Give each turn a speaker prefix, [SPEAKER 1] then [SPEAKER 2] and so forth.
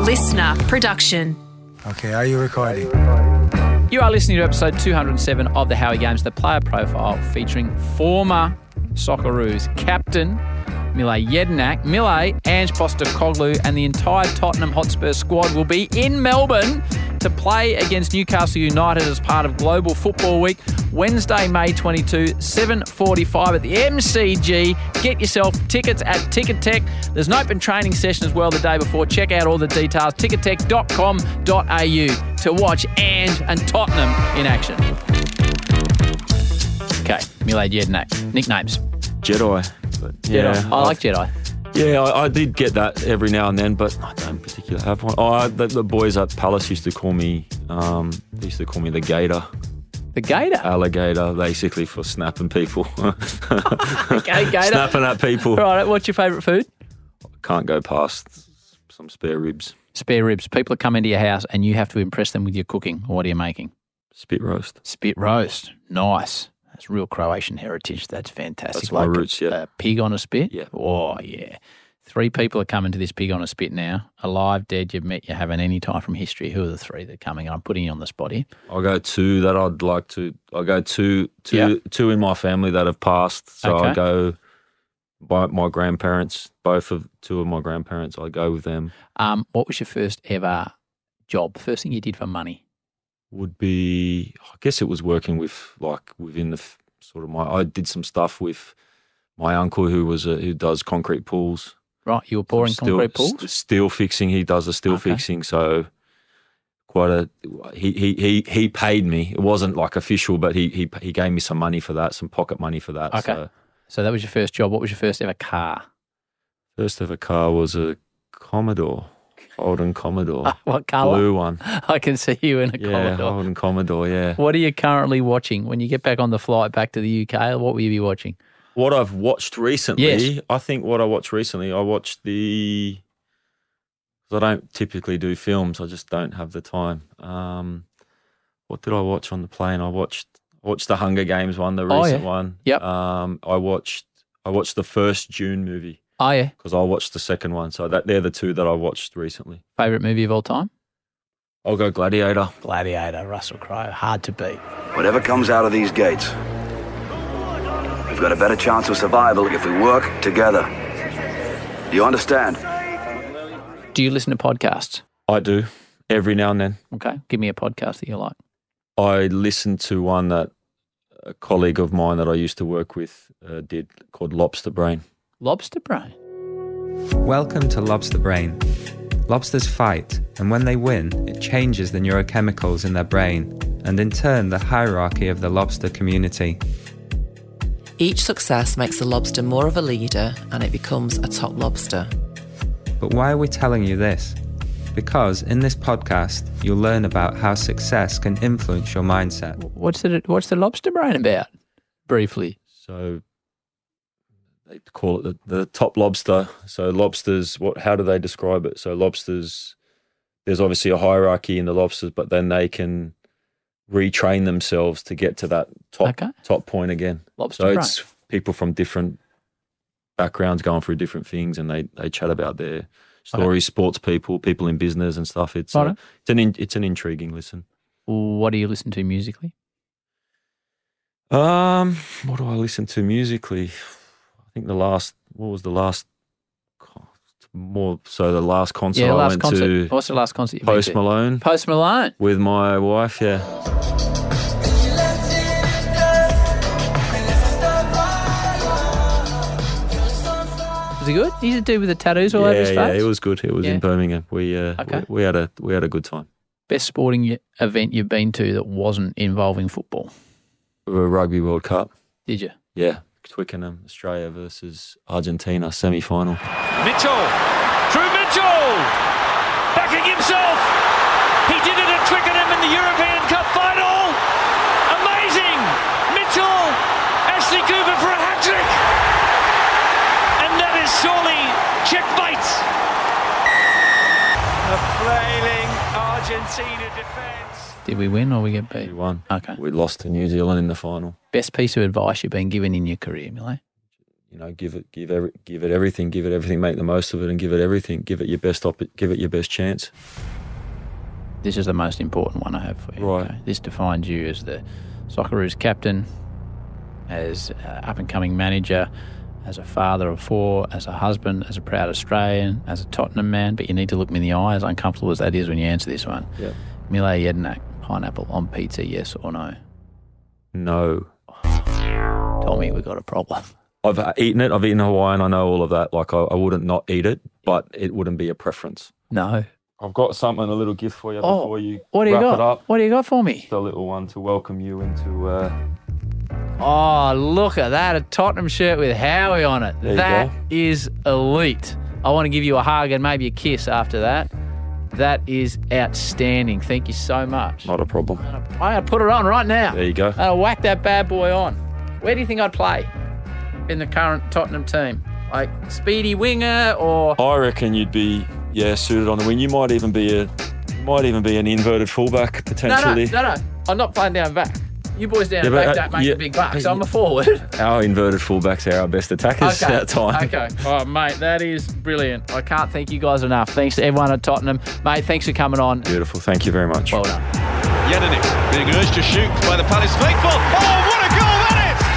[SPEAKER 1] listener production.
[SPEAKER 2] Okay, are you recording?
[SPEAKER 3] You are listening to episode 207 of the Howie Games, the player profile featuring former Socceroos captain Mile Jedinak. Mile, Ange Postecoglou and the entire Tottenham Hotspur squad will be in Melbourne to play against Newcastle United as part of Global Football Week, Wednesday, May 22, 7:45 at the MCG. Get yourself tickets at Ticketek. There's an open training session as well the day before. Check out all the details, ticketek.com.au, to watch Ange and Tottenham in action. Okay, Mile Jedinak. Nicknames?
[SPEAKER 4] Jedi. But yeah,
[SPEAKER 3] Jedi. I like Jedi.
[SPEAKER 4] Yeah, I did get that every now and then, but I don't particularly have one. The boys at Palace used to call me, the Gator.
[SPEAKER 3] The Gator?
[SPEAKER 4] Alligator, basically, for snapping people.
[SPEAKER 3] Okay, Gator.
[SPEAKER 4] Snapping at people.
[SPEAKER 3] Right, what's your favourite food?
[SPEAKER 4] Can't go past some spare ribs.
[SPEAKER 3] Spare ribs. People come into your house and you have to impress them with your cooking. What are you making?
[SPEAKER 4] Spit roast.
[SPEAKER 3] Spit roast. Nice. That's real Croatian heritage. That's fantastic.
[SPEAKER 4] That's my roots, yeah.
[SPEAKER 3] Pig on a spit?
[SPEAKER 4] Yeah.
[SPEAKER 3] Oh, yeah. 3 people are coming to this pig on a spit now. Alive, dead, you've met, you haven't any time from history. Who are the 3 that are coming? I'm putting you on the spot here.
[SPEAKER 4] I'll go 2 that I'd like to. I'll go two in my family that have passed. So
[SPEAKER 3] Okay.
[SPEAKER 4] I'll go by my grandparents, 2 of my grandparents, I'd go with them.
[SPEAKER 3] What was your first ever job? First thing you did for money?
[SPEAKER 4] Would be, I guess it was working with, within the I did some stuff with my uncle who does concrete pools.
[SPEAKER 3] Right, you were pouring concrete pools?
[SPEAKER 4] Steel fixing, he does the steel fixing, so he paid me. It wasn't like official, but he gave me some money for that, some pocket money for that.
[SPEAKER 3] Okay. So that was your first job. What was your first ever car?
[SPEAKER 4] First ever car was a Commodore. Holden Commodore.
[SPEAKER 3] What colour?
[SPEAKER 4] Blue one.
[SPEAKER 3] I can see you in a
[SPEAKER 4] Yeah,
[SPEAKER 3] Commodore.
[SPEAKER 4] Holden Commodore, yeah.
[SPEAKER 3] What are you currently watching? When you get back on the flight back to the UK, what will you be watching?
[SPEAKER 4] What I've watched recently,
[SPEAKER 3] Yes.
[SPEAKER 4] I think what I watched recently, I watched I don't typically do films, I just don't have the time. What did I watch on the plane? I watched the Hunger Games one, the recent one.
[SPEAKER 3] Yep.
[SPEAKER 4] I watched the first Dune movie.
[SPEAKER 3] Oh, yeah.
[SPEAKER 4] Because I watched the second one. So they're the 2 that I watched recently.
[SPEAKER 3] Favourite movie of all time?
[SPEAKER 4] I'll go Gladiator.
[SPEAKER 3] Gladiator, Russell Crowe. Hard to beat.
[SPEAKER 5] Whatever comes out of these gates, we've got a better chance of survival if we work together. Do you understand?
[SPEAKER 3] Do you listen to podcasts?
[SPEAKER 4] I do, every now and then.
[SPEAKER 3] Okay. Give me a podcast that you like.
[SPEAKER 4] I listened to one that a colleague of mine that I used to work with did, called Lobster Brain.
[SPEAKER 3] Lobster Brain.
[SPEAKER 6] Welcome to Lobster Brain. Lobsters fight, and when they win, it changes the neurochemicals in their brain, and in turn the hierarchy of the lobster community.
[SPEAKER 7] Each success makes the lobster more of a leader, and it becomes a top lobster.
[SPEAKER 6] But why are we telling you this? Because in this podcast, you'll learn about how success can influence your mindset.
[SPEAKER 3] What's the Lobster Brain about? Briefly.
[SPEAKER 4] So they call it the top lobster. So lobsters, how do they describe it? So lobsters, there's obviously a hierarchy in the lobsters, but then they can retrain themselves to get to that top point again.
[SPEAKER 3] Lobster
[SPEAKER 4] so
[SPEAKER 3] brain.
[SPEAKER 4] It's people from different backgrounds going through different things, and they chat about their stories, sports people in business and stuff. It's an intriguing listen.
[SPEAKER 3] What do you listen to musically?
[SPEAKER 4] What do I listen to musically? I think the last concert I went to.
[SPEAKER 3] What's the last concert you've
[SPEAKER 4] Post
[SPEAKER 3] been to?
[SPEAKER 4] Malone.
[SPEAKER 3] Post Malone.
[SPEAKER 4] With my wife, yeah.
[SPEAKER 3] Was he good? He's a dude with the tattoos all over his face?
[SPEAKER 4] Yeah, it was good. It was in Birmingham. We had a good time.
[SPEAKER 3] Best sporting event you've been to that wasn't involving football?
[SPEAKER 4] The Rugby World Cup.
[SPEAKER 3] Did you?
[SPEAKER 4] Yeah. Twickenham, Australia versus Argentina, semi-final.
[SPEAKER 8] Mitchell! Drew Mitchell! Backing himself! He did it at Twickenham in the European Cup final! Amazing! Mitchell! Ashley Cooper for a hat-trick! And that is surely checkmate! A flailing Argentina defence.
[SPEAKER 3] Did we win or we get beat?
[SPEAKER 4] We won.
[SPEAKER 3] Okay.
[SPEAKER 4] We lost to New Zealand in the final.
[SPEAKER 3] Best piece of advice you've been given in your career, Mile?
[SPEAKER 4] give it everything, make the most of it, and give it everything, give it your best chance.
[SPEAKER 3] This is the most important one I have for you.
[SPEAKER 4] Right.
[SPEAKER 3] Okay? This defines you as the Socceroos captain, as up-and-coming manager, as a father of 4, as a husband, as a proud Australian, as a Tottenham man. But you need to look me in the eye, as uncomfortable as that is when you answer this one.
[SPEAKER 4] Yeah.
[SPEAKER 3] Mile Jedinak, pineapple on pizza, yes or no?
[SPEAKER 4] No.
[SPEAKER 3] Tell me we've got a problem.
[SPEAKER 4] I've eaten it. I've eaten Hawaiian. I know all of that. Like, I wouldn't not eat it, but it wouldn't be a preference.
[SPEAKER 3] No.
[SPEAKER 4] I've got a little gift for you before you
[SPEAKER 3] what do you
[SPEAKER 4] wrap
[SPEAKER 3] got?
[SPEAKER 4] it up.
[SPEAKER 3] What do you got for me?
[SPEAKER 4] Just a little one to welcome you into...
[SPEAKER 3] Oh, look at that. A Tottenham shirt with Howie on it. That is elite. I want to give you a hug and maybe a kiss after that. That is outstanding. Thank you so much.
[SPEAKER 4] Not a problem.
[SPEAKER 3] I'm going to put it on right now.
[SPEAKER 4] There you go.
[SPEAKER 3] I'll whack that bad boy on. Where do you think I'd play in the current Tottenham team? Like speedy winger or...
[SPEAKER 4] I reckon you'd be, suited on the wing. You might even be an inverted fullback potentially.
[SPEAKER 3] No. I'm not playing down back. You boys down back don't make the big bucks, so I'm a forward.
[SPEAKER 4] Our inverted fullbacks are our best attackers at time.
[SPEAKER 3] Okay. Oh, mate, that is brilliant. I can't thank you guys enough. Thanks to everyone at Tottenham. Mate, thanks for coming on.
[SPEAKER 4] Beautiful. Thank you very much.
[SPEAKER 3] Well done.
[SPEAKER 1] Jedinak being urged to shoot by the Palace faithful. Oh, what a goal that is!